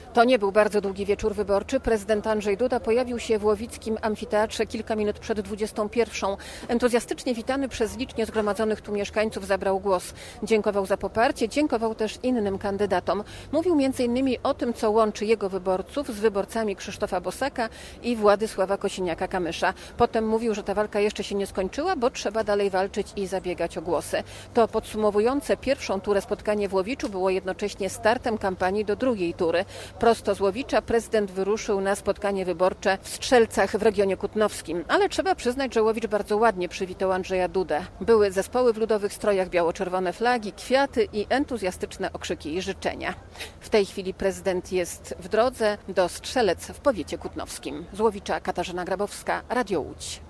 To nie był bardzo długi wieczór wyborczy. Prezydent Andrzej Duda pojawił się w Łowickim Amfiteatrze kilka minut przed 21. Entuzjastycznie witany przez licznie zgromadzonych tu mieszkańców zabrał głos. Dziękował za poparcie, dziękował też innym kandydatom. Mówił m.in. o tym, co łączy jego wyborców z wyborcami Krzysztofa Bosaka i Władysława Kosiniaka-Kamysza. Potem mówił, że ta walka jeszcze się nie skończyła, bo trzeba dalej walczyć i zabiegać o głosy. To podsumowujące pierwszą turę spotkanie w Łowiczu było jednocześnie startem kampanii do drugiej tury. Prosto z Łowicza prezydent wyruszył na spotkanie wyborcze w Strzelcach w regionie kutnowskim. Ale trzeba przyznać, że Łowicz bardzo ładnie przywitał Andrzeja Dudę. Były zespoły w ludowych strojach, biało-czerwone flagi, kwiaty i entuzjastyczne okrzyki i życzenia. W tej chwili prezydent jest w drodze do Strzelec w powiecie kutnowskim. Z Łowicza Katarzyna Grabowska, Radio Łódź.